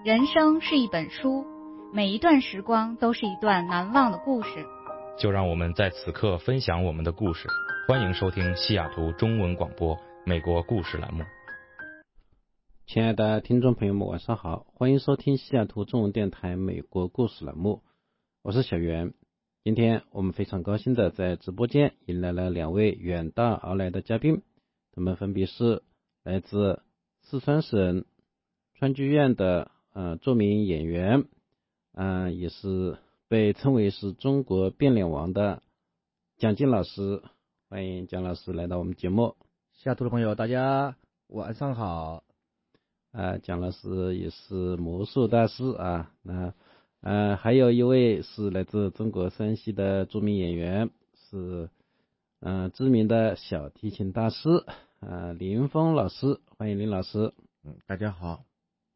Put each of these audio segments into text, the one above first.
人生是一本书，每一段时光都是一段难忘的故事。 就让我们在此刻分享我们的故事。欢迎收听西雅图中文广播美国故事栏目。 亲爱的听众朋友们，晚上好，欢迎收听西雅图中文电台美国故事栏目，我是小袁。今天我们非常高兴的在直播间迎来了两位远道而来的嘉宾，他们分别是来自四川省川剧院的著名演员，也是被称为是中国变脸王的蒋劲老师。欢迎蒋老师来到我们节目。 西雅图的朋友大家晚上好。 蒋老师也是魔术大师啊。还有一位是来自中国山西的著名演员，是知名的小提琴大师林峰老师。欢迎林老师。 大家好。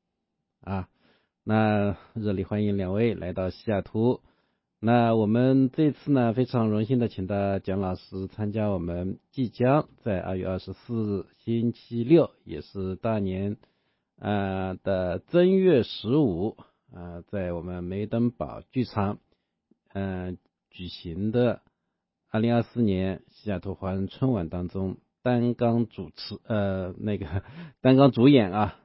那热烈欢迎两位来到西雅图。那我们这次呢，非常荣幸的请到蒋老师参加我们即将在2月24日星期六，也是大年的正月15在我们梅登堡剧场举行的2024年西雅图华人春晚当中担纲主演啊。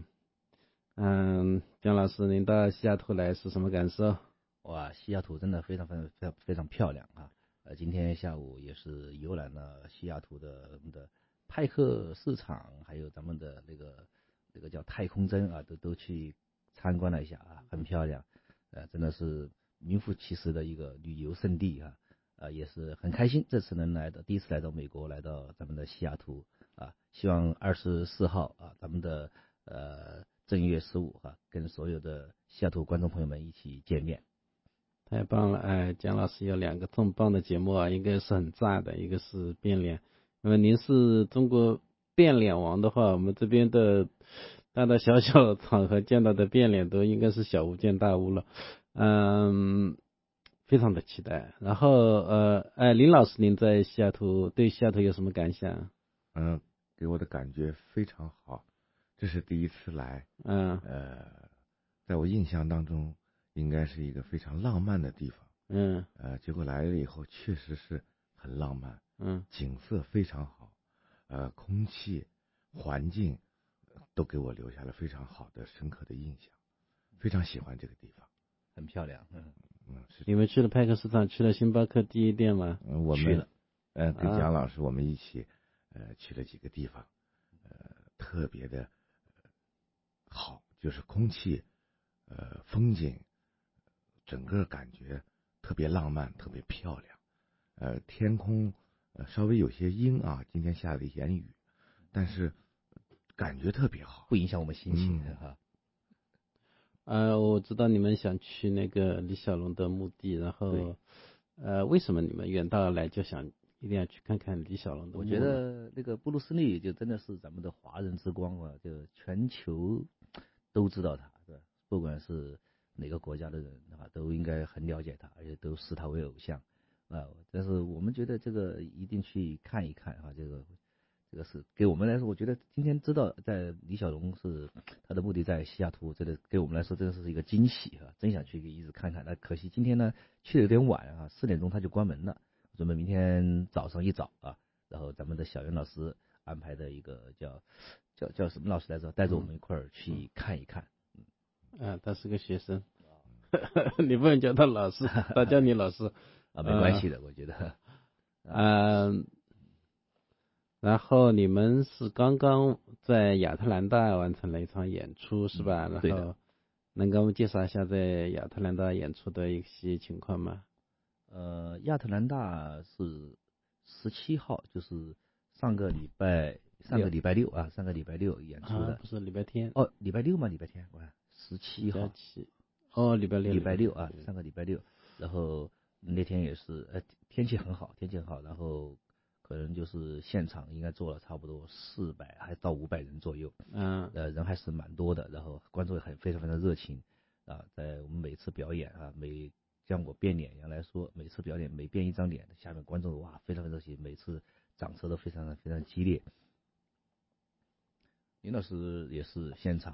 蒋老师，您到西雅图来是什么感受？ 哇，西雅图真的非常漂亮啊！今天下午也是游览了西雅图的派克市场，还有咱们的那个叫太空针啊，都去参观了一下啊，很漂亮，真的是名副其实的一个旅游胜地啊，也是很开心，这次第一次来到美国，来到咱们的西雅图啊，希望24号啊，咱们的正月15跟所有的西雅图观众朋友们一起见面。 太棒了！蒋老师有两个重磅的节目啊，一个是很炸的，一个是变脸。那么您是中国变脸王的话，我们这边的大大小小场合见到的变脸都应该是小巫见大巫了。非常的期待。然后林老师，您在西雅图对西雅图有什么感想？ 给我的感觉非常好，这是第一次来。在我印象当中应该是一个非常浪漫的地方。结果来了以后确实是很浪漫。景色非常好，空气环境都给我留下了非常好的深刻的印象，非常喜欢这个地方， 很漂亮。 你们去了派克市场，去了星巴克第一店吗？ 我们去了。跟蒋老师我们一起去了几个地方，特别的好，就是空气风景整个感觉特别浪漫，特别漂亮。天空稍微有些阴啊，今天下了一点雨，但是感觉特别好， 不影响我们心情我知道你们想去那个李小龙的墓地，然后为什么你们远道而来就想一定要去看看李小龙的墓？ 我觉得那个布鲁斯利就真的是咱们的华人之光啊，就全球都知道他，对吧？不管是哪个国家的人都应该很了解他，而且都视他为偶像但是我们觉得这个一定去看一看这个是给我们来说，我觉得今天知道在李小龙是他的墓地在西雅图，这个给我们来说真的是一个惊喜真想去一直看看。那可惜今天呢去的有点晚4点钟他就关门了，准备明天早上一早然后咱们的小袁老师安排的一个叫什么老师来着，带着我们一块儿去看一看。 他是个学生你不能叫他老师，他叫你老师没关系的，我觉得。 然后你们是刚刚在亚特兰大完成了一场演出是吧？然后能给我们介绍一下在亚特兰大演出的一些情况吗？ 亚特兰大是17号，就是上个礼拜六演出的。 不是礼拜天礼拜六吗？礼拜天17号。礼拜六上个礼拜六。然后那天也是天气很好，然后可能就是现场应该坐了差不多400还到500人左右。人还是蛮多的，然后观众也非常热情在我们每次表演像我变脸一样来说，每次表演每变一张脸，下面观众非常热情，每次掌声都非常激烈。林老师也是现场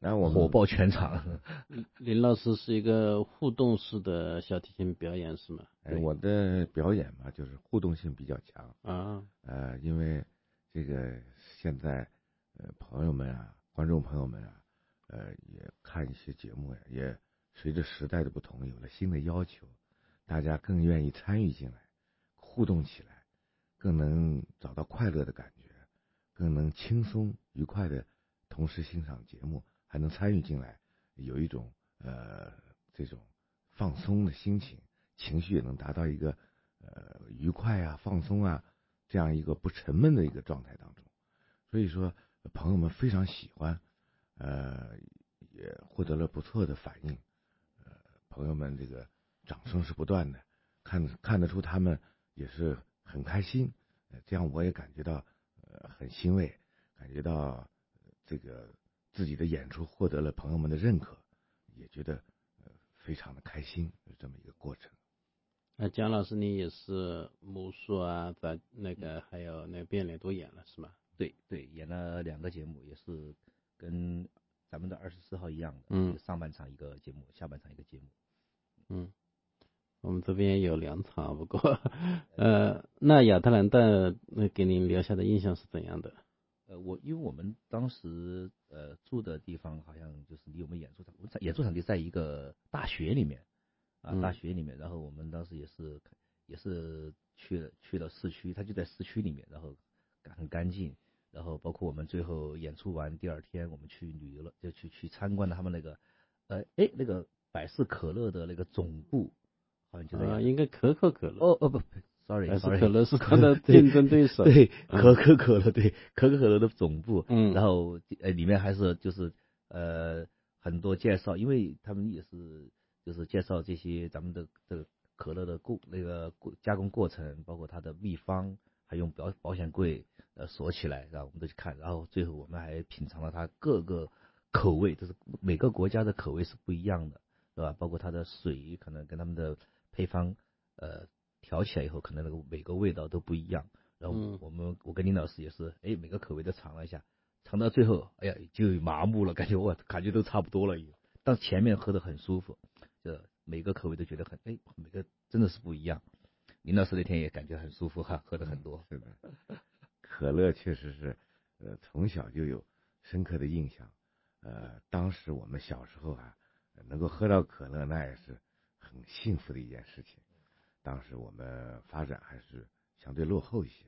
然后我们火爆全场。 林老师是一个互动式的小提琴表演是吗？ 我的表演嘛，就是互动性比较强啊。 因为这个现在朋友们啊，观众朋友们啊，也看一些节目呀，也随着时代的不同，有了新的要求，大家更愿意参与进来，互动起来，更能找到快乐的感觉，更能轻松愉快的同时欣赏节目，还能参与进来，有一种这种放松的心情，情绪也能达到一个愉快啊、放松啊这样一个不沉闷的一个状态当中。所以说朋友们非常喜欢，也获得了不错的反应，朋友们这个掌声是不断的，看得出他们也是很开心，这样我也感觉到很欣慰，感觉到这个自己的演出获得了朋友们的认可，也觉得非常的开心，有这么一个过程。 那姜老师你也是魔术啊，在那个还有那个变脸都演了是吗？ 对，演了2个节目，也是跟咱们的24号一样的，上半场一个节目，下半场一个节目。 我们这边有2场，不过那亚特兰大给您留下的印象是怎样的？ 因为我们当时住的地方好像就是离我们演出场地在一个大学里面大学里面，然后我们当时也是去了市区，它就在市区里面，然后很干净，然后包括我们最后演出完第2天我们去旅游了，就去参观了他们那个那个百事可乐的那个总部，好像就在应该可口可乐不 sorry， 百事可乐是他的竞争对手。 对，可口可乐，对，可口可乐的总部，然后里面还是就是很多介绍，因为他们也是就是介绍这些咱们的这个可乐的加工过程，包括它的秘方，还用保险柜锁起来，然后我们都去看，然后最后我们还品尝了它各个口味，就是每个国家的口味是不一样的，对吧？包括它的水可能跟他们的配方调起来以后，可能那个每个味道都不一样。然后我跟林老师也是，每个口味都尝了一下，尝到最后，哎呀，就麻木了，感觉都差不多了已经。但前面喝得很舒服，就每个口味都觉得每个真的是不一样。林老师那天也感觉很舒服哈，喝的很多。 是的，可乐确实是，从小就有深刻的印象。当时我们小时候啊，能够喝到可乐，那也是很幸福的一件事情。当时我们发展还是相对落后一些，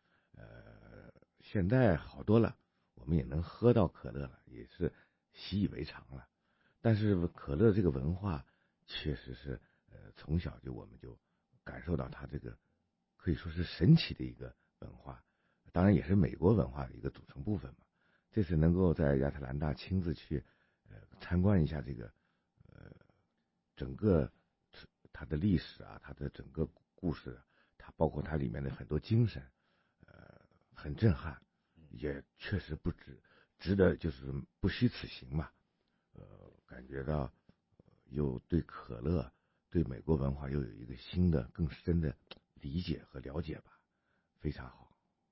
现在好多了，我们也能喝到可乐了，也是习以为常了。但是可乐这个文化确实是，从小我们就感受到它这个可以说是神奇的一个文化，当然也是美国文化的一个组成部分嘛。这次能够在亚特兰大亲自去参观一下这个整个它的历史啊，它的整个故事，它包括它里面的很多精神，很震撼，也确实值得就是不虚此行嘛。感觉到又对可乐对美国文化又有一个新的更深的理解和了解吧，非常好。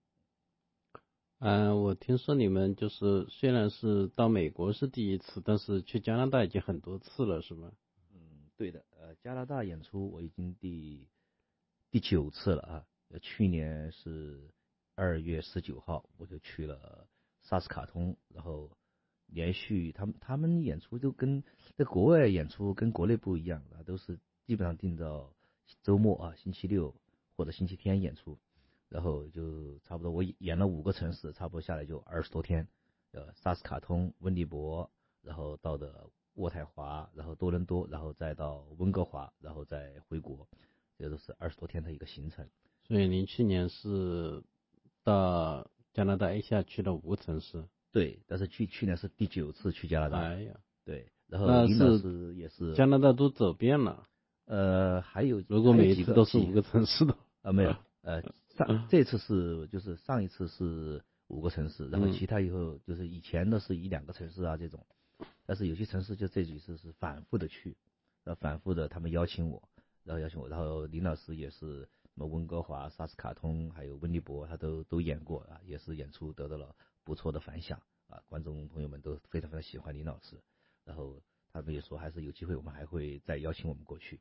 我听说你们就是虽然是到美国是第一次，但是去加拿大已经很多次了，是吗？ 对的，加拿大演出我已经第9次了啊。去年是2月19号，我就去了萨斯卡通，然后连续他们演出就跟在国外演出跟国内不一样的，都是基本上定到周末啊，星期六或者星期天演出，然后就差不多我演了5个城市，差不多下来就20多天，萨斯卡通、温尼伯，然后到的渥太华，然后多伦多，然后再到温哥华，然后再回国，这都是20多天的一个行程。 所以您去年是到加拿大 A 下去了5个城市？ 对，但是去年是第9次去加拿大。 哎呀， 对，然后林老师也是加拿大都走遍了。 还有如果每一次都是5个城市的没有，这次是就是上一次是5个城市，然后其他以后就是以前的是1-2个城市啊这种，但是有些城市就这几次是反复的去，然后反复的他们邀请我，然后林老师也是什么温哥华、萨斯卡通还有温尼伯他都演过啊，也是演出得到了不错的反响观众朋友们都非常非常喜欢林老师，然后他们也说还是有机会我们还会再邀请我们过去。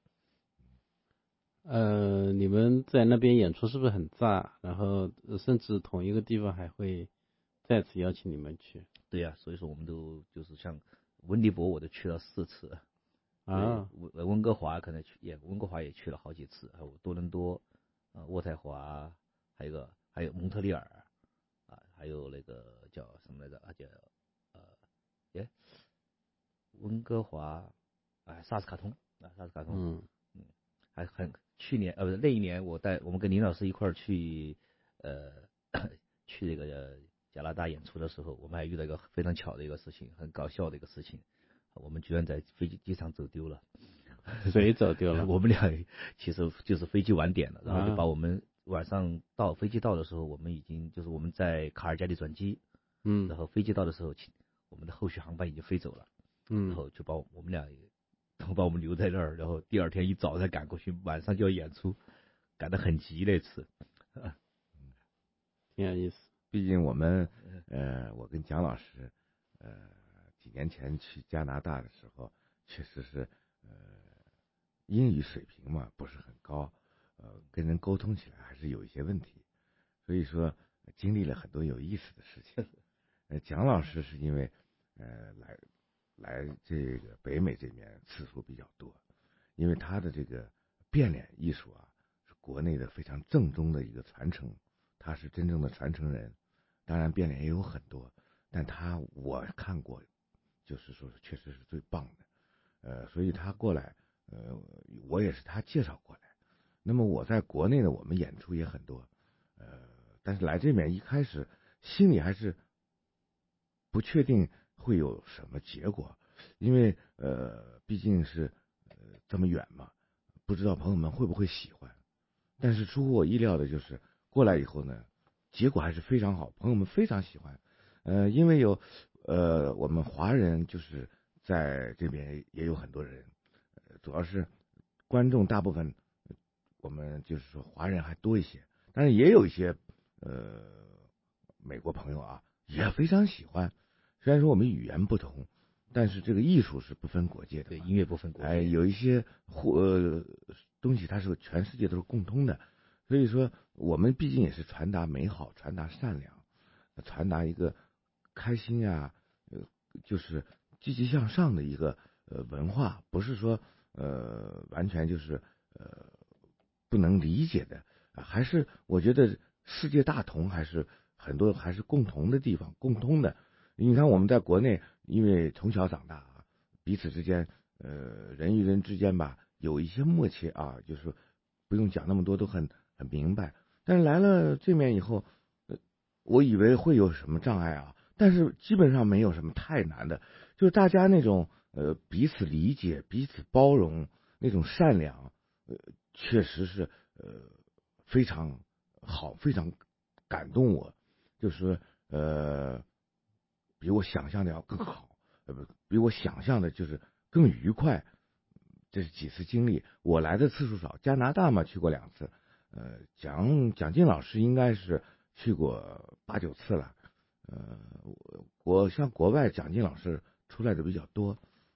你们在那边演出是不是很炸？然后甚至同一个地方还会再次邀请你们去？ 对呀，所以说我们都就是像温尼伯我都去了4次啊，温哥华可能温哥华也去了好几次，还有多伦多渥太华，还有蒙特利尔还有那个叫什么来着叫温哥华萨斯卡通还很去年不是那一年我们跟林老师一块儿去去那个加拿大演出的时候，我们还遇到一个非常巧的一个事情，很搞笑的一个事情，我们居然在飞机上走丢了。 谁走丢了？ 我们俩其实就是飞机晚点了，然后就把我们晚上飞机到的时候，我们已经就是我们在卡尔加里转机，然后飞机到的时候，我们的后续航班已经飞走了，然后就把我们俩都把我们留在那儿，然后第二天一早才赶过去，晚上就要演出，赶得很急那次， 挺有意思。 毕竟我们我跟蒋老师几年前去加拿大的时候，确实是英语水平嘛不是很高，跟人沟通起来还是有一些问题，所以说经历了很多有意思的事情。蒋老师是因为来这个北美这边次数比较多，因为他的这个变脸艺术是国内的非常正宗的一个传承，他是真正的传承人。当然变脸也有很多，但我看过，就是说确实是最棒的，所以他过来，我也是他介绍过来。那么我在国内呢，我们演出也很多，但是来这边一开始心里还是不确定会有什么结果，因为毕竟是这么远嘛，不知道朋友们会不会喜欢。但是出乎我意料的就是过来以后呢，结果还是非常好，朋友们非常喜欢。因为有我们华人就是在这边也有很多人，主要是观众大部分我们就是说华人还多一些，但是也有一些美国朋友也非常喜欢。虽然说我们语言不同，但是这个艺术是不分国界的， 对，音乐不分国界。 有一些东西它是全世界都是共通的，所以说我们毕竟也是传达美好，传达善良，传达一个开心就是积极向上的一个文化，不是说完全就是不能理解的还是我觉得世界大同还是很多还是共同的地方，共通的。你看我们在国内，因为从小长大彼此之间人与人之间吧有一些默契就是不用讲那么多，都很明白。但是来了这边以后，我以为会有什么障碍但是基本上没有什么太难的，就是大家那种彼此理解、彼此包容那种善良，确实是非常好，非常感动我，就是比我想象的要更好，比我想象的就是更愉快。这是几次经历，我来的次数少，加拿大嘛去过2次，蒋劲老师应该是去过8、9次了，我像国外蒋劲老师出来的比较多，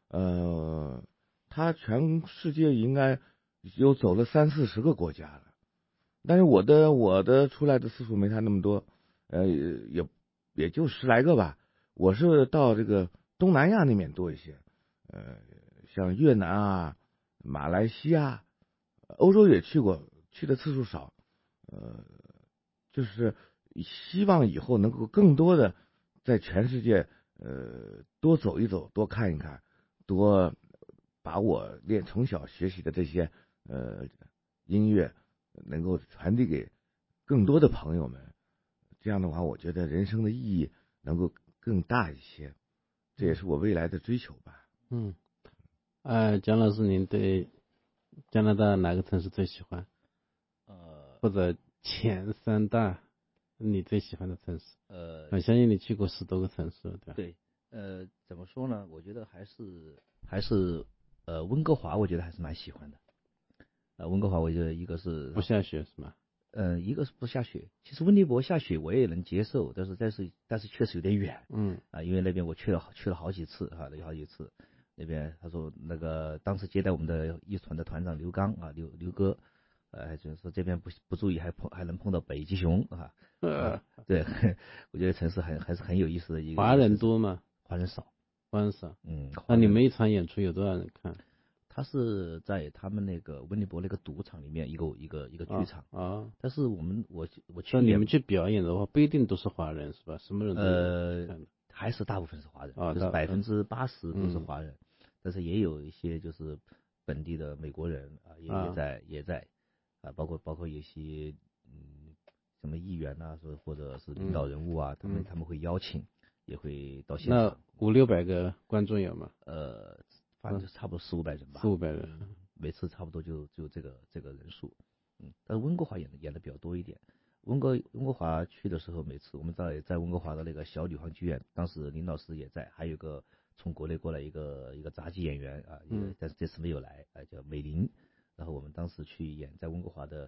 他全世界应该有走了30、40个国家了，但是我的出来的次数没他那么多，也就10来个吧。我是到这个东南亚那边多一些，像越南马来西亚，欧洲也去过，去的次数少，就是希望以后能够更多的在全世界多走一走，多看一看，多把我从小学习的这些音乐能够传递给更多的朋友们。这样的话，我觉得人生的意义能够更大一些，这也是我未来的追求吧。 蒋老师，您对加拿大哪个城市最喜欢？或者前3大你最喜欢的城市？我相信你去过10多个城市，对吧？ 对，怎么说呢？我觉得还是温哥华，我觉得还是蛮喜欢的。温哥华，我觉得一个是不下雪是吗？ 一个是不下雪，其实温尼伯下雪我也能接受，但是确实有点远，因为那边我去了好几次哈，好几次，那边他说那个当时接待我们的一团的团长刘刚啊，刘哥，就是说这边不注意还能碰到北极熊啊，对，我觉得城市还是很有意思的一个。 华人多吗？ 华人少， 那你们一场演出有多少人看？ 他是在他们那个温尼伯那个赌场里面一个剧场啊， 但是我去那你们去表演的话，不一定都是华人是吧？什么人都有还是大部分是华人，就是80%都是华人，但是也有一些就是本地的美国人啊，也在啊，包括有些什么议员啊，或者是领导人物啊，他们会邀请，也会到现场。 那500-600个观众有吗？ 反正就差不多400-500人吧 ，400-500人， 每次差不多就这个人数，但是温哥华演的比较多一点。温哥华去的时候，每次我们在温哥华的那个小女皇剧院，当时林老师也在，还有一个从国内过来一个杂技演员啊，但是这次没有来，叫美玲。然后我们当时去演在温哥华的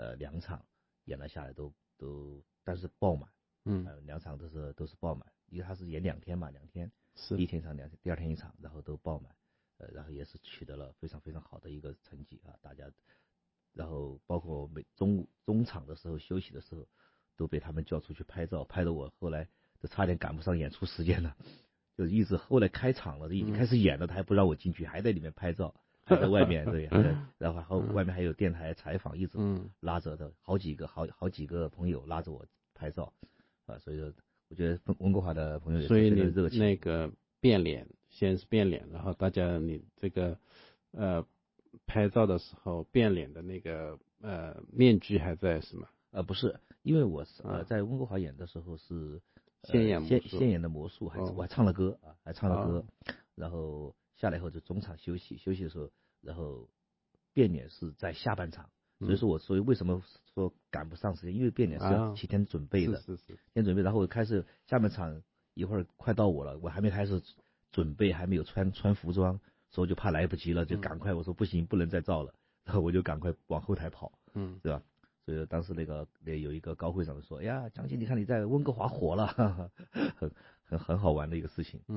2场，演了下来都但是爆满，2场都是爆满，因为他是演2天嘛，2天，第一天一场，第二天一场，然后都爆满。然后也是取得了非常非常好的一个成绩啊，大家，然后包括中场的时候休息的时候，都被他们叫出去拍照，拍的我后来都差点赶不上演出时间了，就一直后来开场了，已经开始演了，他还不让我进去，还在里面拍照，还在外面对，然后外面还有电台采访，一直拉着的好几个朋友拉着我拍照啊，所以说我觉得温哥华的朋友也是非常热情。 所以你那个变脸。先是变脸，然后大家你这个拍照的时候变脸的那个面具还在是吗？ 不是，因为我是在温哥华演的时候是先演的魔术，我还唱了歌然后下来以后就中场休息的时候，然后变脸是在下半场，所以为什么说赶不上时间，因为变脸是要提前准备的， 是提前准备，然后我开始下半场一会儿快到我了，我还没开始准备，还没有穿服装，所以就怕来不及了，就赶快我说不行，不能再照了，然后我就赶快往后台跑，对吧？所以当时有一个高会长说，哎呀，张鑫，你看你在温哥华火了，哈哈，很好玩的一个事情。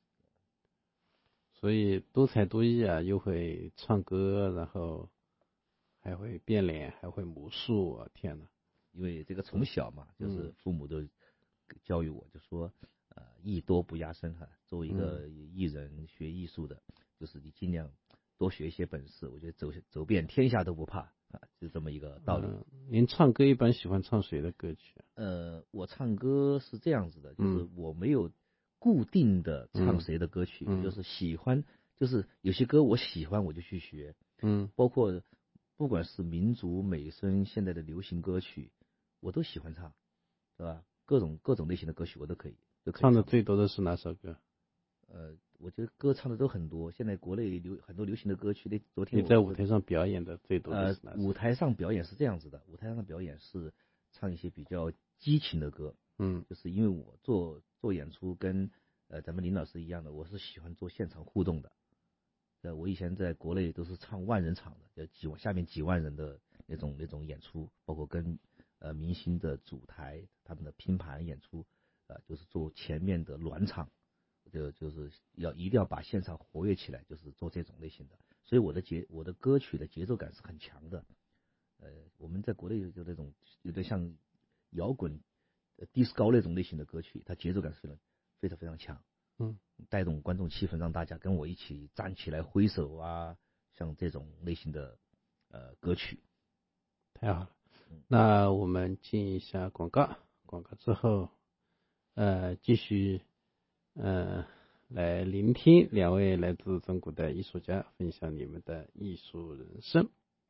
所以多才多艺啊，又会唱歌，然后还会变脸，还会魔术啊！天哪！ 因为这个从小嘛，就是父母都教育我，就说艺多不压身哈。作为一个艺人学艺术的，就是你尽量多学一些本事，我觉得走遍天下都不怕啊，就这么一个道理。 您唱歌一般喜欢唱谁的歌曲？ 我唱歌是这样子的，就是我没有固定的唱谁的歌曲，就是喜欢，就是有些歌我喜欢我就去学，包括不管是民族、美声、现在的流行歌曲，我都喜欢唱，对吧？各种类型的歌曲我都可以唱的最多的是哪首歌？ 我觉得歌唱的都很多，现在国内很多流行的歌曲。昨天你在舞台上表演的最多的是哪首？ 舞台上表演是这样子的，舞台上的表演是唱一些比较激情的歌，就是因为我做演出跟咱们林老师一样的，我是喜欢做现场互动的。我以前在国内都是唱万人场的，下面几万人的那种演出，包括跟明星的主台他们的拼盘演出，就是做前面的暖场，就是一定要把现场活跃起来，就是做这种类型的。所以我的歌曲的节奏感是很强的。我们在国内就那种有点像摇滚、disco 那种类型的歌曲，它节奏感是非常非常强。带动观众气氛，让大家跟我一起站起来挥手啊，像这种类型的歌曲。 太好了，那我们进一下广告之后，继续来聆听两位来自中国的艺术家分享你们的艺术人生。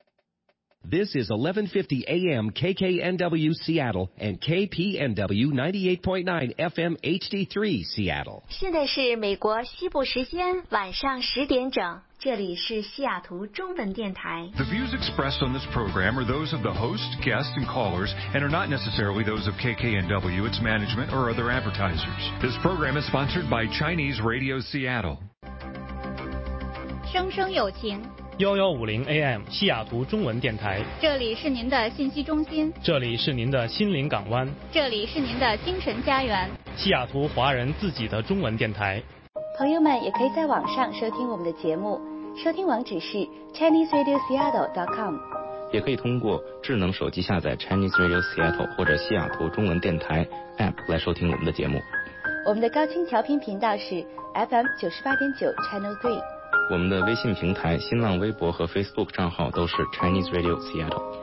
This is 1150 AM KKNW Seattle and KPNW 98.9 FM HD3 Seattle. 现在是美国西部时间晚上10点整，这里是西雅图中文电台。 The views expressed on this program are those of the host, guests, and callers and are not necessarily those of KKNW, its management, or other advertisers. This program is sponsored by Chinese Radio Seattle. 生生有情， 1150 AM 西雅图中文电台。 这里是您的信息中心， 这里是您的心灵港湾， 这里是您的精神家园。 西雅图华人自己的中文电台。 朋友们也可以在网上收听我们的节目，收听网址是 ChineseRadioSeattle.com， 也可以通过智能手机下载 Chinese Radio Seattle 或者西雅图中文电台 App 来收听我们的节目。 我们的高清调频频道是 FM 98.9 Channel 3。 我们的微信平台、新浪微博和 Facebook 账号都是 Chinese Radio Seattle。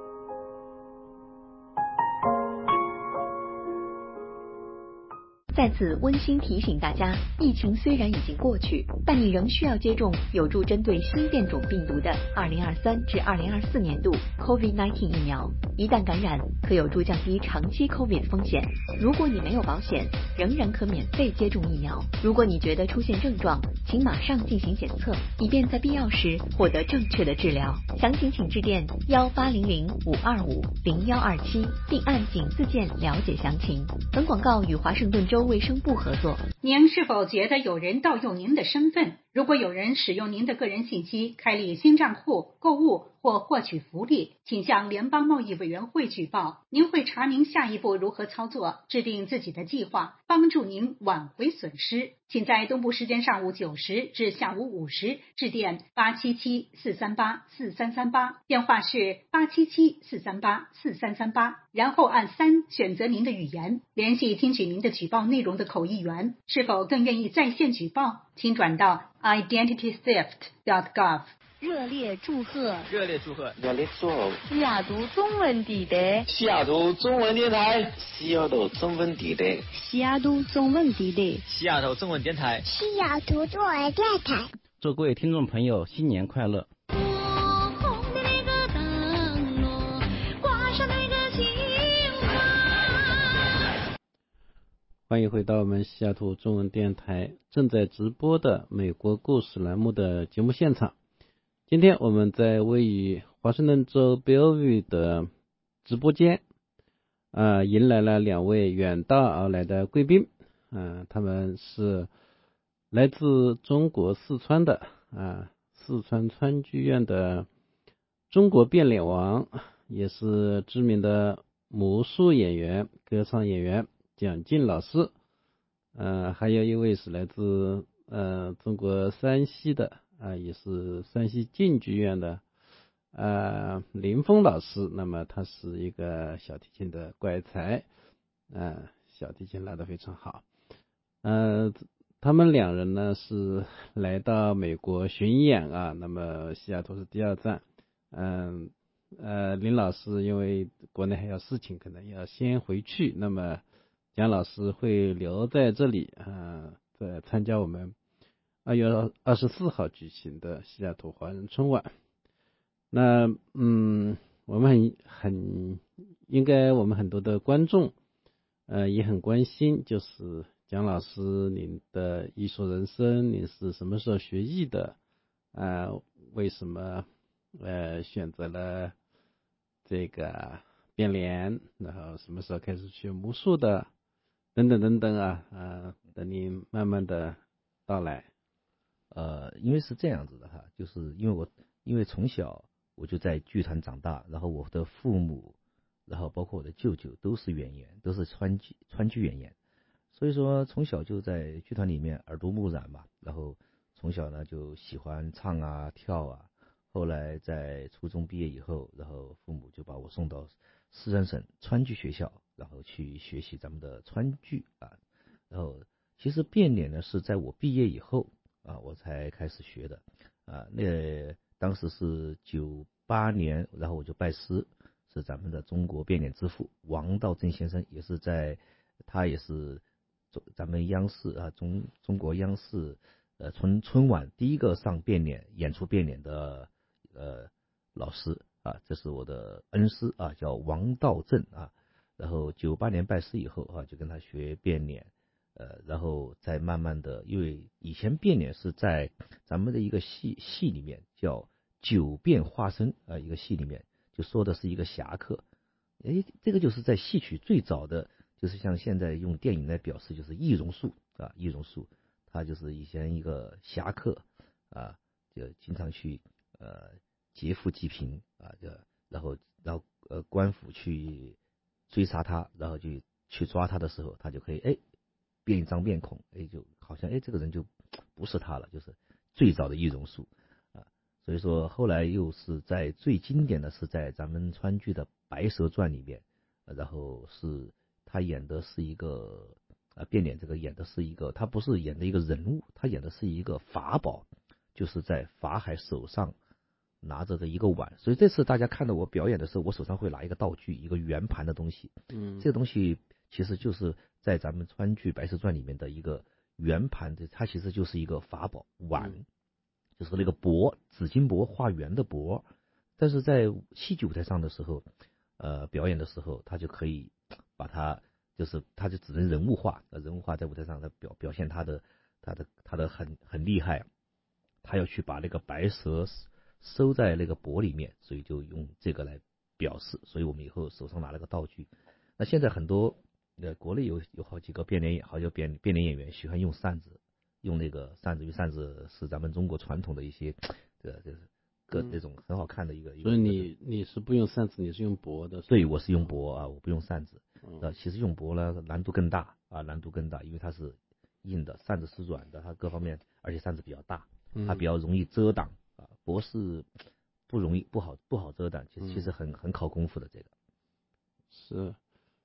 再次温馨提醒大家，疫情虽然已经过去，但你仍需要接种有助针对新变种病毒的2023至2024年度 COVID-19 疫苗。一旦感染，可有助降低长期 COVID 风险。如果你没有保险，仍然可免费接种疫苗。如果你觉得出现症状，请马上进行检测，以便在必要时获得正确的治疗。详情请致电1800-525-0127，并按井字键了解详情。本广告与华盛顿州卫生部合作。 您是否觉得有人盗用您的身份？如果有人使用您的个人信息开立新账户、购物或获取福利，请向联邦贸易委员会举报。您会查明下一步如何操作，制定自己的计划，帮助您挽回损失。请在东部时间上午9时至下午5时致电877-438-4338，电话是877-438-4338，然后按3选择您的语言，联系听取您的举报内容的口译员。是否更愿意在线举报？请转到 identitytheft.gov。 热烈祝贺！ 热烈祝贺！ 热烈祝贺！ 西雅图中文地带， 西雅图中文电台，西雅图中文地带， 西雅图中文地带， 西雅图中文电台， 西雅图中文电台。 祝各位听众朋友新年快乐！欢迎回到我们西雅图中文电台正在直播的美国故事栏目的节目现场。今天我们在位于华盛顿州 Bellevue 的直播间迎来了2位远道而来的贵宾他们是来自中国四川的四川川剧院的中国变脸王，也是知名的魔术演员、歌唱演员蒋劲老师，还有一位是来自中国山西的也是山西晋剧院的林峰老师。那么他是一个小提琴的怪才，小提琴拉得非常好。他们2人呢是来到美国巡演那么西雅图是第2站。林老师因为国内还有事情，可能要先回去，那么蒋老师会留在这里在参加我们2月24号举行的西雅图华人春晚。那我们应该我们很多的观众也很关心，就是蒋老师您的艺术人生，您是什么时候学艺的为什么选择了这个变脸，然后什么时候开始学魔术的，等等等等等您慢慢的到来。 因为是这样子的就是因为从小我就在剧团长大，然后我的父母，然后包括我的舅舅都是演员，都是川剧演员，所以说从小就在剧团里面耳濡目染嘛，然后从小呢就喜欢唱跳后来在初中毕业以后，然后父母就把我送到四川省川剧学校，然后去学习咱们的川剧然后其实变脸呢是在我毕业以后我才开始学的那当时是98年，然后我就拜师，是咱们的中国变脸之父王道正先生，他也是咱们央视中国央视春晚第一个上演出变脸的老师这是我的恩师叫王道正然后98年拜师以后就跟他学变脸然后再慢慢的，因为以前变脸是在咱们的一个戏里面叫九变化身一个戏里面就说的是一个侠客，这个就是在戏曲最早的，就是像现在用电影来表示，就是易容术易容术，他就是以前一个侠客就经常去劫富济贫啊，然后官府去追杀他，然后就去抓他的时候，他就可以变一张面孔，就好像这个人就不是他了，就是最早的易容术啊。所以说后来又是在最经典的是在咱们川剧的《白蛇传》里面，然后是他演的是一个变脸，这个演的是一个，他不是演的一个人物，他演的是一个法宝，就是在法海手上拿着的一个碗。所以这次大家看到我表演的时候，我手上会拿一个道具，一个圆盘的东西。这个东西其实就是在咱们川剧《白蛇传》里面的一个圆盘，它其实就是一个法宝碗，就是那个帛，紫金帛画圆的帛。但是在戏剧舞台上的时候，表演的时候，他就可以把它，就是他就只能人物化，在舞台上，他表现他的很厉害，他要去把那个白蛇收在那个帛里面，所以就用这个来表示。所以我们以后手上拿了个道具。那现在很多国内有好几个变脸演员喜欢用扇子，用那个扇子，因为扇子是咱们中国传统的一些就是那种很好看的一个。 所以你是不用扇子，你是用帛的？ 对，我是用帛啊，我不用扇子。其实用帛呢难度更大，因为它是硬的，扇子是软的，它各方面，而且扇子比较大，它比较容易遮挡啊。帛是不好遮挡，其实很考功夫的这个。 是，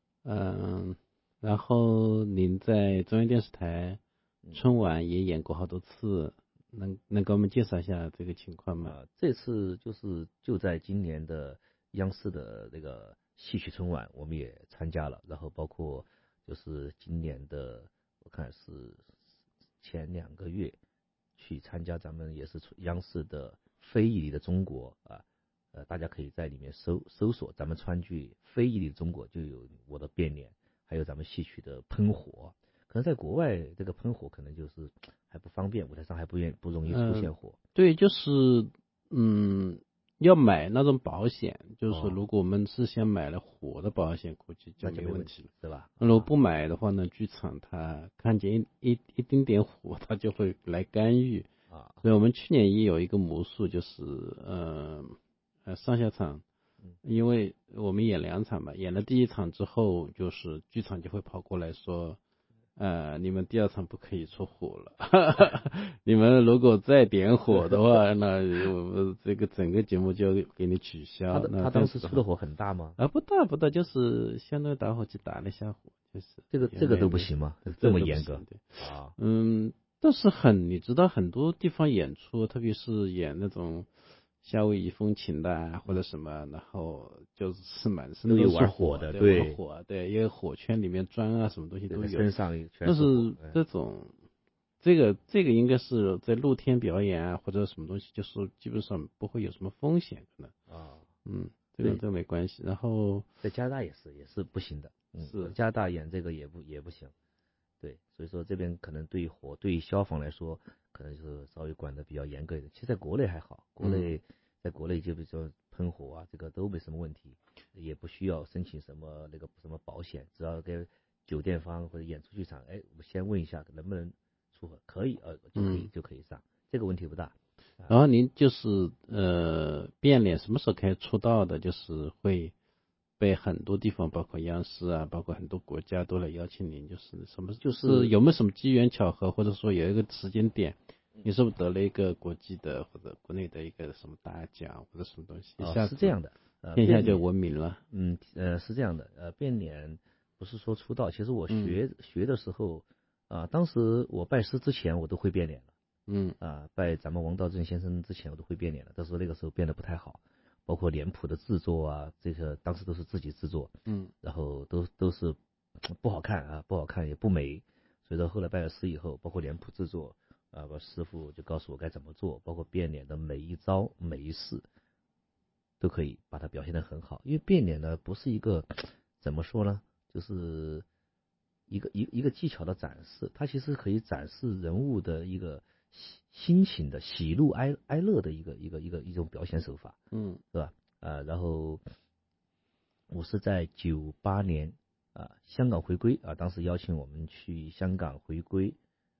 然后您在中央电视台春晚也演过好多次，能给我们介绍一下这个情况吗？ 这次就在今年的央视的那个戏曲春晚，我们也参加了，然后包括就是今年的，我看是前2个月去参加咱们也是央视的非遗里的中国啊，大家可以在里面搜索咱们川剧非遗里的中国，就有我的变脸，还有咱们戏曲的喷火。可能在国外这个喷火可能就是还不方便，舞台上还不容易出现火。 对，就是要买那种保险，就是说如果我们事先买了火的保险，估计就没问题了， 对吧？ 如果不买的话呢，剧场它看见一丁点火，它就会来干预啊。所以我们去年也有一个魔术，就是上下场，因为我们演2场嘛，演了第1场之后，就是剧场就会跑过来说，你们第2场不可以出火了，你们如果再点火的话，那我这个整个节目就给你取消。 他当时出的火很大吗？ 不大，就是相当于打火机打了一下火，就是这个都不行吗？这么严格？ 对啊，但是你知道很多地方演出，特别是演那种夏威夷风情的或者什么，然后就是满身都是玩火的， 对，玩火，对，因为火圈里面砖啊什么东西都有， 身上但是这种这个应该是在露天表演啊或者什么东西，就是基本上不会有什么风险可能啊，这个没关系。然后在加拿大也是不行的，是加拿大演这个也不行。对，所以说这边可能对消防来说，可能就是稍微管的比较严格一点。其实在国内还好，在国内就比如说喷火啊，这个都没什么问题，也不需要申请什么保险，只要给酒店方或者演出剧场，我先问一下能不能出火，可以就可以上，这个问题不大。 然后您就是变脸什么时候开始出道的？就是会被很多地方，包括央视啊，包括很多国家都来邀请您，就是有没有什么机缘巧合，或者说有一个时间点，你是不是得了一个国际的或者国内的一个什么大奖或者什么东西？ 是这样的， 天下就闻名了。 是这样的，变脸不是说出道，其实我学的时候当时我拜师之前我都会变脸了，拜咱们王道正先生之前我都会变脸了，但是那个时候变得不太好。包括脸谱的制作啊，这个当时都是自己制作，然后都是不好看也不美，所以到后来拜了师以后，包括脸谱制作我师傅就告诉我该怎么做，包括变脸的每一招每一式都可以把它表现得很好。因为变脸呢不是一个怎么说呢，就是一个技巧的展示，它其实可以展示人物的一个心情的喜怒哀乐的一种表现手法，是吧？然后我是在98年香港回归当时邀请我们去香港回归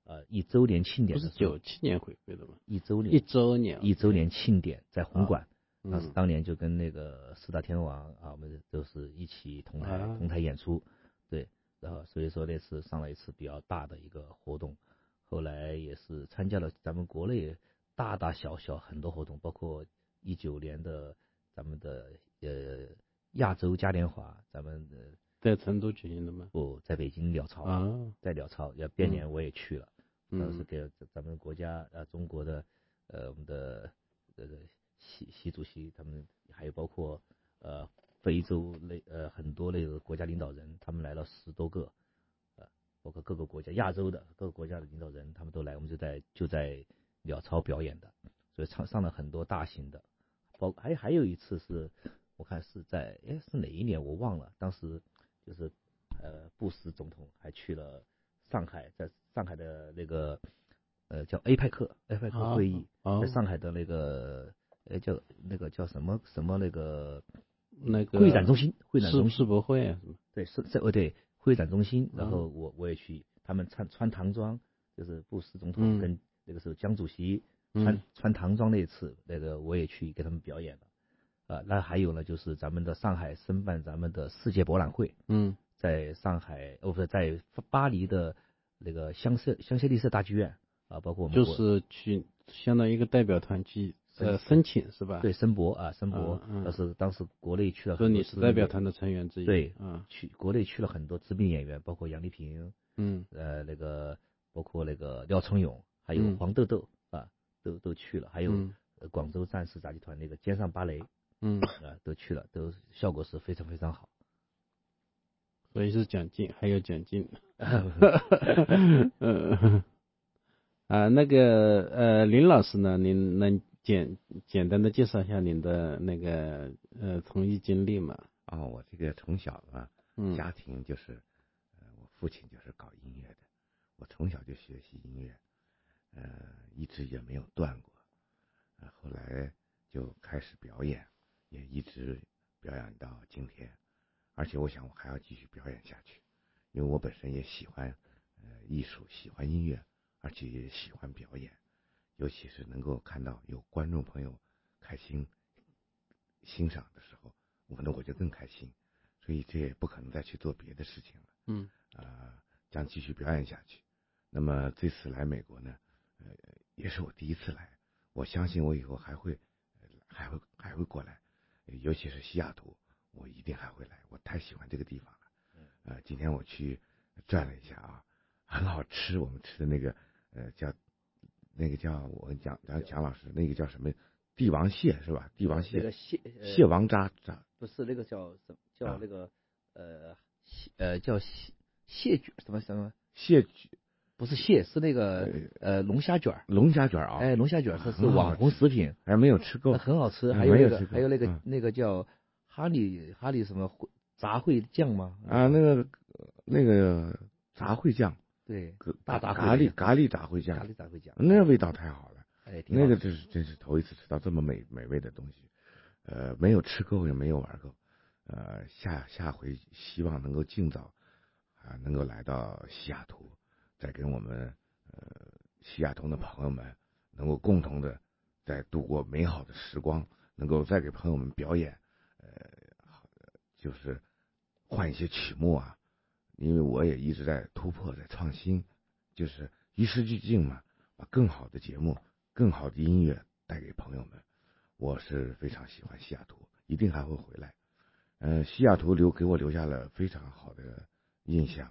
1周年庆典， 不是97年回归的吗 ？1周年庆典在红馆，当年就跟那个4大天王啊，我们都是一起同台演出，对，然后所以说那次上了一次比较大的一个活动，后来也是参加了咱们国内大大小小很多活动，包括19年的咱们的亚洲嘉年华，咱们在成都举行的吗？ 不，在北京鸟巢在鸟巢，编年我也去了，是给咱们国家中国的我们的习主席他们，还有包括非洲很多那个国家领导人，他们来了10多个，包括各个国家亚洲的各个国家的领导人，他们都来，我们就在鸟巢表演的，所以上了很多大型的，还有一次是我看是在是哪一年我忘了，当时就是布什总统还去了上海，在上海的那个叫 APEC 会议，在上海的那个叫那个叫什么那个会展中心世博会啊， 对对会展中心，然后我也去，他们穿唐装，就是布什总统跟那个时候江主席穿唐装那一次，那个我也去给他们表演了，那还有呢，就是咱们的上海申办咱们的世界博览会，在上海不是在巴黎的那个香榭丽舍大剧院啊，包括我们就是去相当于一个代表团去申请是吧？ 对，申博，当时国内去了很多， 说你是代表团的成员之一， 对，国内去了很多知名演员，包括杨丽萍，那个包括那个廖承勇，还有黄豆豆啊，都去了，还有广州战士杂技团那个尖上芭蕾，都去了，都效果是非常非常好。 所以是奖金，还有奖金。那个林老师呢？您能简单的介绍一下您的那个从艺经历吗？ 我这个从小家庭就是我父亲就是搞音乐的，我从小就学习音乐，一直也没有断过，后来就开始表演，也一直表演到今天，而且我想我还要继续表演下去，因为我本身也喜欢艺术，喜欢音乐，而且也喜欢表演，尤其是能够看到有观众朋友开心欣赏的时候，我就更开心，所以这也不可能再去做别的事情了。将继续表演下去。那么这次来美国呢，也是我第一次来，我相信我以后还会过来，尤其是西雅图，我一定还会来，我太喜欢这个地方了。今天我去转了一下很好吃，我们吃的那个叫我讲蒋老师那个叫什么帝王蟹是吧？帝王蟹， 那个蟹王渣不是那个叫那个叫蟹卷什么蟹卷， 不是蟹，是那个龙虾卷。 龙虾卷龙虾卷它是网红食品， 还没有吃过， 很好吃。还有那个叫哈利什么杂烩酱吗？ 那个杂烩酱。 对， 咖喱杂烩酱，那味道太好了，那个真是头一次吃到这么美味的东西，没有吃够也没有玩够，下回希望能够尽早能够来到西雅图，再跟我们西雅图的朋友们能够共同的再度过美好的时光，能够再给朋友们表演，就是换一些曲目因为我也一直在突破，在创新，就是与时俱进嘛，把更好的节目、更好的音乐带给朋友们。我是非常喜欢西雅图，一定还会回来。西雅图给我留下了非常好的印象。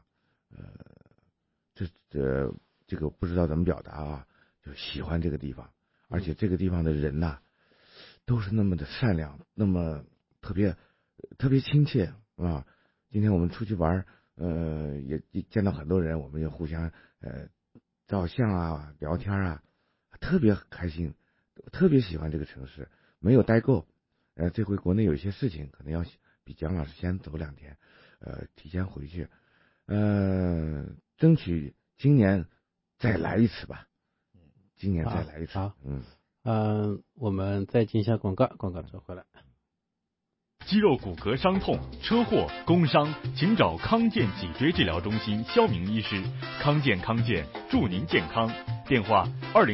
这个不知道怎么表达就喜欢这个地方，而且这个地方的人都是那么的善良，那么特别亲切今天我们出去玩。也见到很多人，我们也互相照相聊天特别开心，特别喜欢这个城市，没有待够。这回国内有一些事情，可能要比蒋老师先走2天，提前回去，争取今年再来一次吧。今年再来一次。 好，我们再进一下广告之后回来。 肌肉骨骼伤痛、车祸、工伤，请找康健脊椎治疗中心肖明医师。康健祝您健康。电话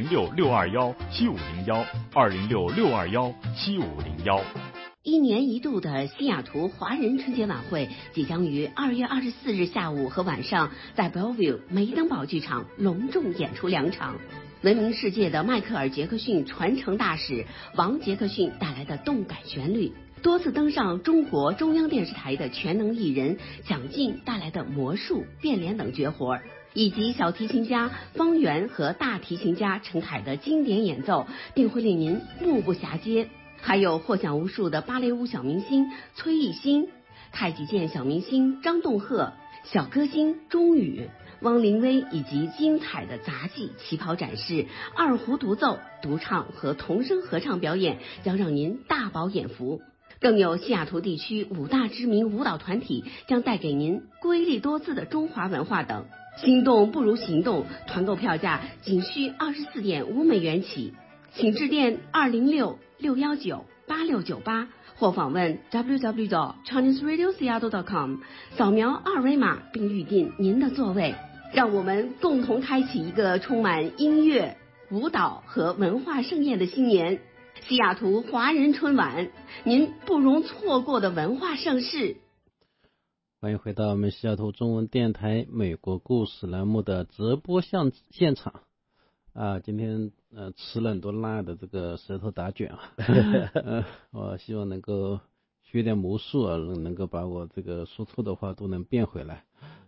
206-621-7501，206-621-7501。 一年一度的西雅图华人春节晚会即将于2月24日下午和晚上在 Bellevue 梅登堡剧场隆重演出2场。闻名世界的迈克尔·杰克逊传承大使王杰克逊带来的动感旋律，多次登上中国中央电视台的全能艺人蒋劲带来的魔术、变脸等绝活，以及小提琴家方圆和大提琴家陈凯的经典演奏，定会令您目不暇接。还有获奖无数的芭蕾舞小明星崔艺欣、太极剑小明星张栋赫、小歌星钟宇、汪玲薇，以及精彩的杂技、旗袍展示、二胡独奏、独唱和童声合唱表演，将让您大饱眼福。更有西雅图地区5大知名舞蹈团体将带给您瑰丽多姿的中华文化等。心动不如行动，团购票价仅需24.5美元起，请致电206-619-8698或访问 www.chineseradioseattle.com， 扫描二维码并预订您的座位。让我们共同开启一个充满音乐、舞蹈和文化盛宴的新年。西雅图华人春晚，您不容错过的文化盛事。 欢迎回到我们西雅图中文电台美国故事栏目的直播现场啊！今天吃了很多辣的这个舌头打卷啊，我希望能够学点魔术啊，能够把我这个说错的话都能变回来。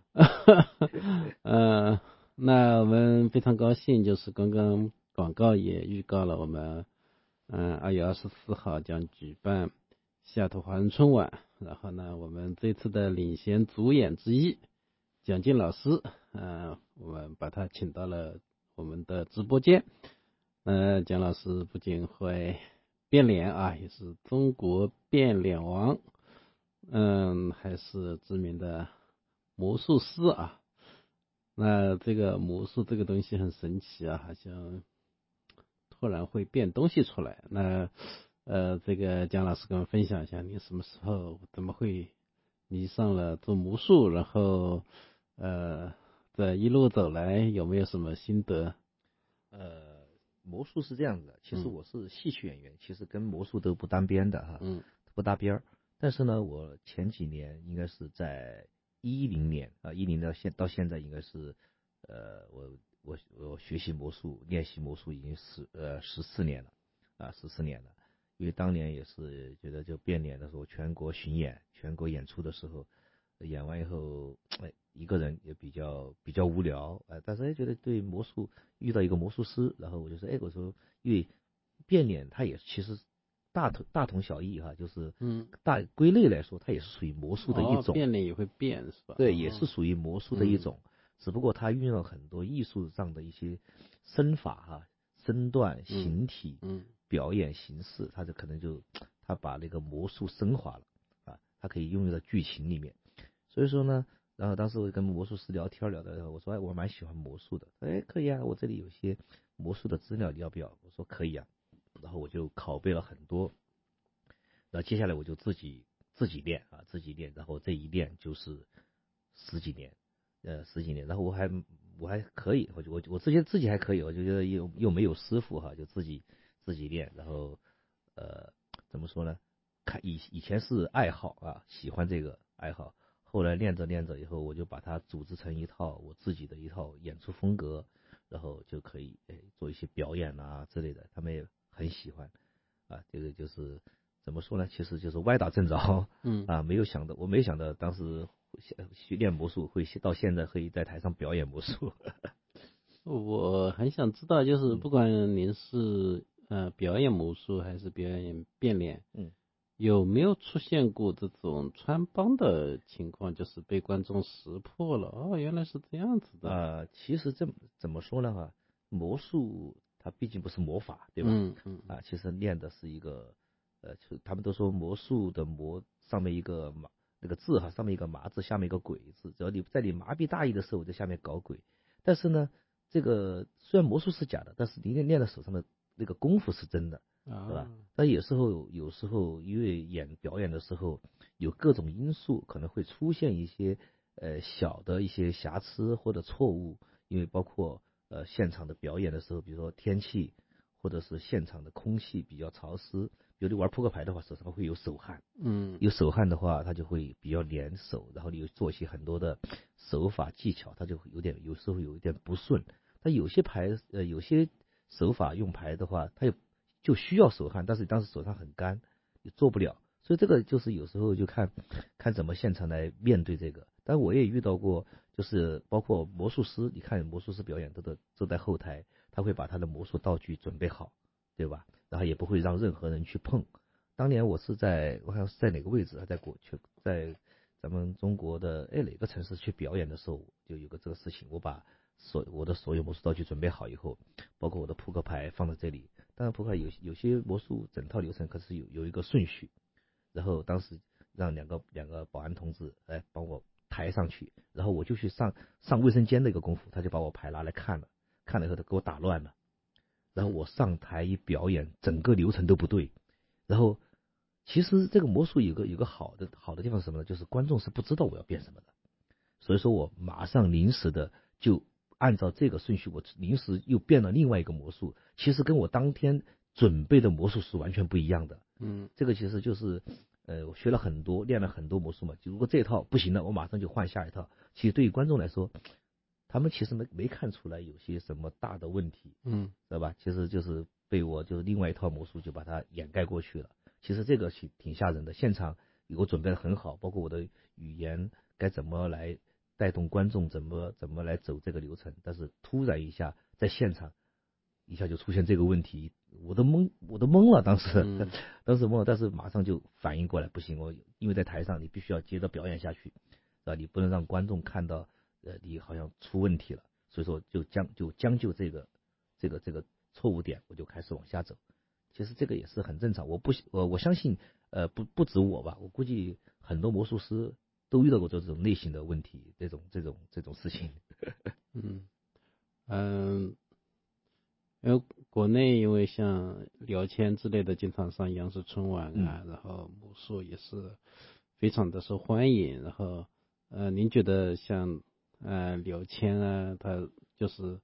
那我们非常高兴，就是刚刚广告也预告了，我们2月24号将举办西雅图华人春晚。然后呢，我们这次的领衔主演之一蒋劲老师，我们把他请到了我们的直播间。蒋老师不仅会变脸啊，也是中国变脸王，还是知名的魔术师啊。那这个魔术这个东西很神奇啊，好像突然会变东西出来。那这个蒋老师跟我们分享一下，你什么时候怎么会迷上了做魔术，然后这一路走来有没有什么心得？ 魔术是这样子的，其实我是戏曲演员，其实跟魔术都不搭边的哈，不搭边儿。但是呢，我前几年应该是在2010年啊，2010到现在应该是我学习魔术、练习魔术已经14年了啊，14年了。因为当年也是觉得就变脸的时候，全国巡演、全国演出的时候，演完以后，一个人也比较无聊，但是觉得对魔术遇到一个魔术师，然后我就说，我说因为变脸它也其实大同小异哈，就是大归类来说，它也是属于魔术的一种。 变脸也会变是吧？ 对，也是属于魔术的一种，只不过它运用了很多艺术上的一些身法哈、身段、形体。表演形式，他可能他把那个魔术升华了啊，他可以用到剧情里面。所以说呢，然后当时我跟魔术师聊天聊的，我说我蛮喜欢魔术的，可以啊，我这里有些魔术的资料，你要不要？我说可以啊，然后我就拷贝了很多，然后接下来我就自己练啊，自己练，然后这一练就是十几年，然后我还可以，我自己还可以，我就觉得又没有师傅哈，就自己练，然后怎么说呢？以前是爱好啊，喜欢这个爱好，后来练着以后，我就把它组织成一套我自己的一套演出风格，然后就可以做一些表演啊之类的，他们也很喜欢啊。这个就是怎么说呢？其实就是歪打正着，我没有想到当时学练魔术会到现在可以在台上表演魔术。 我很想知道，就是不管您是表演魔术还是表演变脸，有没有出现过这种穿帮的情况，就是被观众识破了？原来是这样子的。 其实怎么说呢？哈，魔术它毕竟不是魔法，对吧？其实练的是一个他们都说魔术的魔上面一个那个字哈，上面一个麻字，下面一个鬼字，只要你在你麻痹大意的时候，在下面搞鬼。但是呢，这个虽然魔术是假的，但是你练的手上的那个功夫是真的对吧？但有时候因为表演的时候有各种因素，可能会出现一些小的一些瑕疵或者错误，因为包括现场的表演的时候，比如说天气或者是现场的空气比较潮湿，比如你玩扑克牌的话，手上会有手汗，有手汗的话，它就会比较粘手，然后你又做一些很多的手法技巧，它就有时候有一点不顺。但有些牌有些手法用牌的话，它就需要手汗，但是你当时手上很干，你做不了，所以这个就是有时候就看怎么现场来面对这个。但我也遇到过，就是包括魔术师，你看魔术师表演都在后台，他会把他的魔术道具准备好，对吧？然后也不会让任何人去碰。当年我好像是在哪个位置，在咱们中国的哪个城市去表演的时候，就有个这个事情，我把我的所有魔术道具准备好以后，包括我的扑克牌放在这里。当然扑克牌有些魔术整套流程可是有一个顺序，然后当时让两个保安同志来帮我抬上去，然后我就去上卫生间的一个功夫，他就把我牌拿来看了以后他给我打乱了，然后我上台一表演，整个流程都不对。然后其实这个魔术有个好的地方是什么呢？就是观众是不知道我要变什么的，所以说我马上临时的就按照这个顺序，我临时又变了另外一个魔术，其实跟我当天准备的魔术是完全不一样的。这个其实就是我学了很多，练了很多魔术嘛。如果这套不行了，我马上就换下一套。其实对于观众来说，他们其实没看出来有些什么大的问题，知道吧？其实就是被我就另外一套魔术就把它掩盖过去了。其实这个挺吓人的。现场我准备得很好，包括我的语言该怎么来带动观众，怎么来走这个流程，但是突然一下在现场一下就出现这个问题，我都懵了，当时懵了，但是马上就反应过来，不行，因为在台上你必须要接着表演下去，是吧？你不能让观众看到你好像出问题了，所以说就将就这个错误点，我就开始往下走。其实这个也是很正常，我相信不止我吧，我估计很多魔术师都遇到过这种类型的问题，这种事情。 因为国内因为像聊天之类的经常上央视春晚啊，然后魔术也是非常的受欢迎。然后您觉得像聊天啊，他就是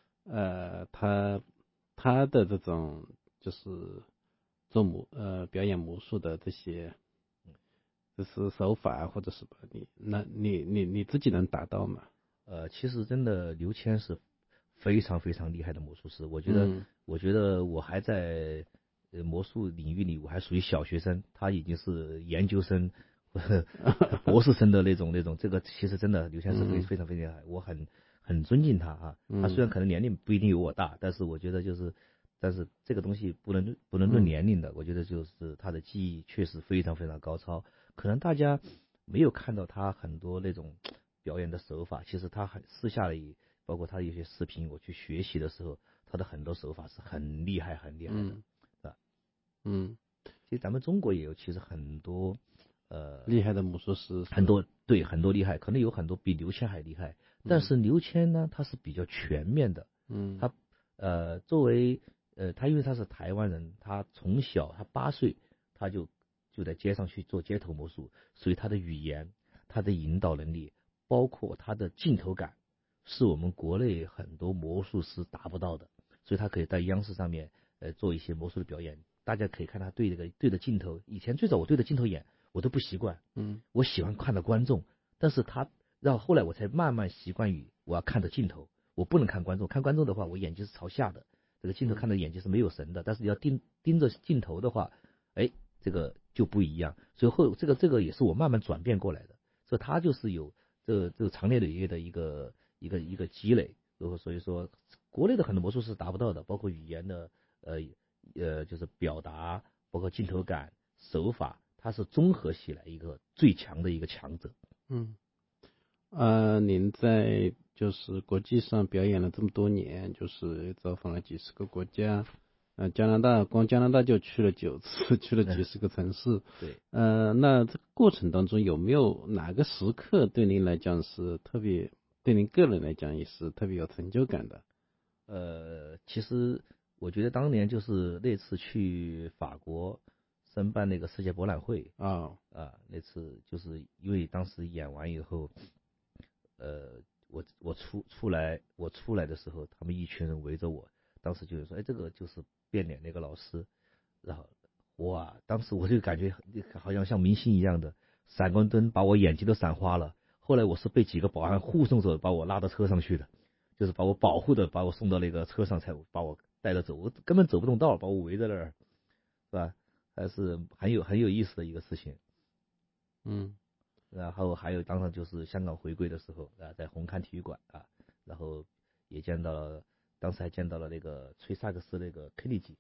他的这种就是做表演魔术的这些就是手法或者是吧，你自己能达到吗？ 其实真的刘谦是非常非常厉害的魔术师，我觉得我还在魔术领域里我还属于小学生，他已经是研究生博士生的那种，这个其实真的刘谦是非常非常厉害，我很尊敬他啊。他虽然可能年龄不一定有我大，但是我觉得但是这个东西不能论年龄的，我觉得就是他的技艺确实非常非常高超，可能大家没有看到他很多那种表演的手法，其实他私下里包括他有些视频我去学习的时候，他的很多手法是很厉害的，是吧？其实咱们中国也有其实很多厉害的魔术师， 很多厉害，可能有很多比刘谦还厉害，但是刘谦呢他是比较全面的，他作为他因为他是台湾人，他从小他8岁他就在街上去做街头魔术，所以他的语言，他的引导能力，包括他的镜头感，是我们国内很多魔术师达不到的，所以他可以在央视上面做一些魔术的表演。大家可以看他对着镜头，以前最早我对着镜头演我都不习惯，我喜欢看着观众，但是后来我才慢慢习惯于我要看着镜头，我不能看观众，看观众的话我眼睛是朝下的，这个镜头看着眼睛是没有神的，但是要盯着镜头的话，这个就不一样，所以这个也是我慢慢转变过来的，所以他就是有这个长年累月的一个积累，所以说国内的很多魔术是达不到的，包括语言的就是表达，包括镜头感手法，它是综合起来一个最强的一个强者。 您在就是国际上表演了这么多年，就是造访了几十个国家，加拿大就去了9次，去了几十个城市。 对。 那这个过程当中有没有哪个时刻对您来讲是特别，对您个人来讲也是特别有成就感的？ 其实我觉得当年就是那次去法国申办那个世界博览会那次就是因为当时演完以后，我出来的时候，他们一群人围着我，当时就是说，这个就是变脸那个老师，然后哇，当时我就感觉好像明星一样的，闪光灯把我眼睛都闪花了。后来我是被几个保安护送着把我拉到车上去的，就是把我保护的，把我送到那个车上才把我带着走，我根本走不动道，把我围在那儿，是吧？还是很有意思的一个事情。然后还有当时就是香港回归的时候在红磡体育馆然后也见到了，当时还见到了那个吹萨克斯那个 Kennedy。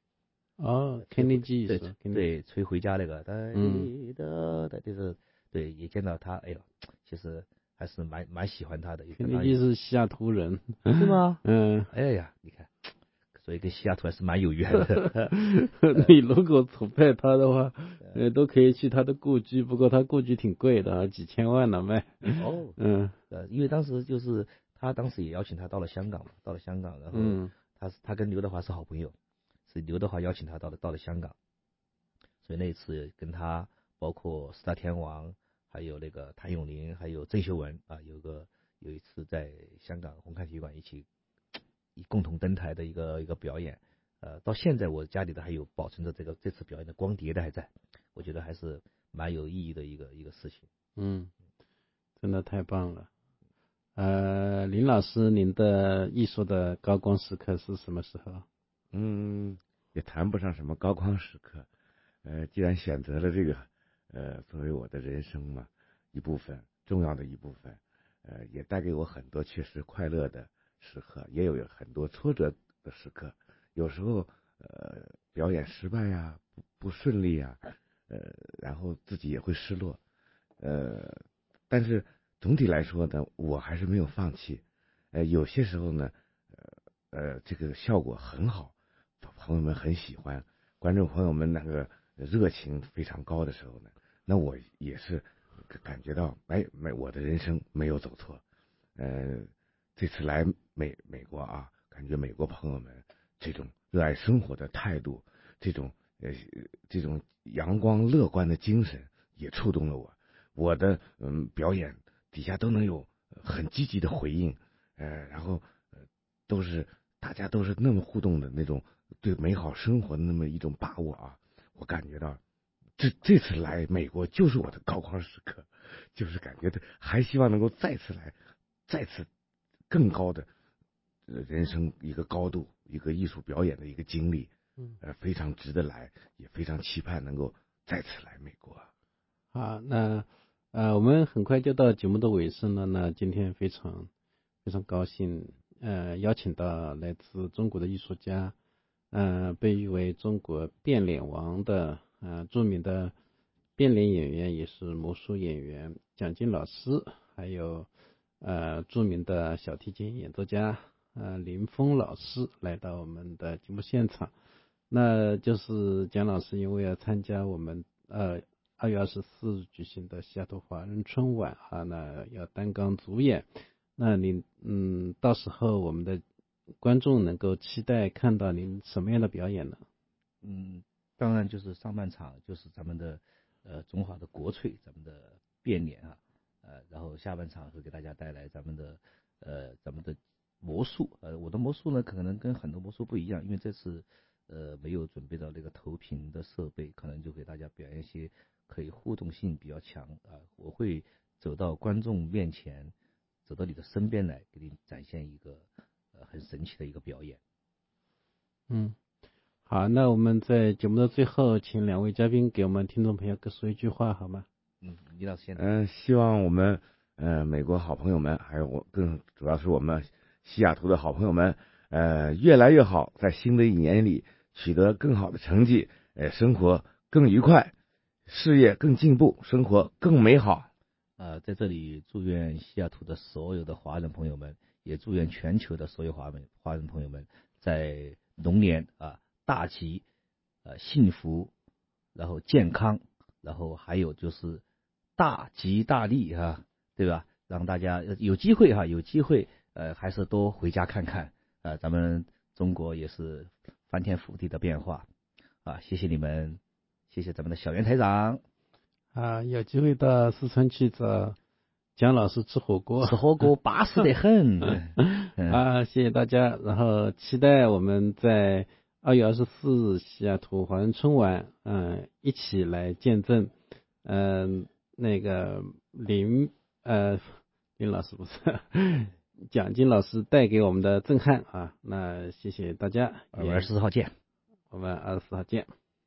Kennedy 对，吹回家那个，就是对，也见到他，哎呦，其实还是蛮喜欢他的。 Kennedy 是西雅图人， 是吗？哎呀，你看，所以跟西雅图还是蛮有缘的。 你如果崇拜他的话，都可以去他的故居，不过他故居挺贵的，几千万呢卖。 因为当时就是他当时也邀请他到了香港嘛，然后他跟刘德华是好朋友。是刘德华邀请他到了香港，所以那一次跟他包括四大天王，还有那个谭咏麟，还有郑秀文有一次在香港红磡体育馆一起共同登台的一个表演，到现在我家里的还有保存着这次表演的光碟的还在，我觉得还是蛮有意义的一个事情。 真的太棒了。林老师，您的艺术的高光时刻是什么时候？ 也谈不上什么高光时刻，既然选择了这个，作为我的人生嘛一部分，重要的一部分，也带给我很多确实快乐的时刻，也有很多挫折的时刻，有时候表演失败呀，不顺利呀，然后自己也会失落，但是总体来说呢，我还是没有放弃，有些时候呢，这个效果很好。朋友们很喜欢，观众朋友们那个热情非常高的时候呢，那我也是感觉到，我的人生没有走错。这次来美国感觉美国朋友们这种热爱生活的态度，这种阳光乐观的精神也触动了我。我的表演底下都能有很积极的回应，然后大家都是那么互动的那种。对美好生活的那么一种把握我感觉到这次来美国就是我的高光时刻，就是感觉还希望能够再次更高的人生一个高度，一个艺术表演的一个经历，非常值得来，也非常期盼能够再次来美国。 好，那我们很快就到节目的尾声了，那今天非常非常高兴邀请到来自中国的艺术家。被誉为中国变脸王的著名的变脸演员，也是魔术演员蒋劲老师，还有著名的小提琴演奏家林峰老师来到我们的节目现场。那就是蒋老师因为要参加我们2月24日举行的西雅图华人春晚那要担纲主演。那您到时候我们的观众能够期待看到您什么样的表演呢？ 当然就是上半场就是咱们的中华的国粹，咱们的变脸然后下半场会给大家带来咱们的魔术。我的魔术呢可能跟很多魔术不一样，因为这次没有准备到这个投屏的设备，可能就给大家表演一些可以互动性比较强我会走到观众面前，走到你的身边来，给你展现一个很神奇的一个表演。 好，那我们在节目的最后，请2位嘉宾给我们听众朋友各说一句话好吗？ 李老师先。 希望我们美国好朋友们，还有更主要是我们西雅图的好朋友们，越来越好，在新的一年里取得更好的成绩，生活更愉快，事业更进步，生活更美好。 在这里祝愿西雅图的所有的华人朋友们，也祝愿全球的所有华人朋友们，在龙年大吉，幸福，然后健康，然后还有就是大吉大利对吧？让大家有机会还是多回家看看咱们中中国也是翻天覆地的变化啊！谢谢你们，谢谢咱们的小袁台长啊！有机会到四川去找姜老师吃火锅巴适得很啊！谢谢大家，然后期待我们在2月24日西雅图华人春晚，一起来见证，那个林老师不是蒋金老师带给我们的震撼啊！那谢谢大家， 2月24号见， 我们24号见。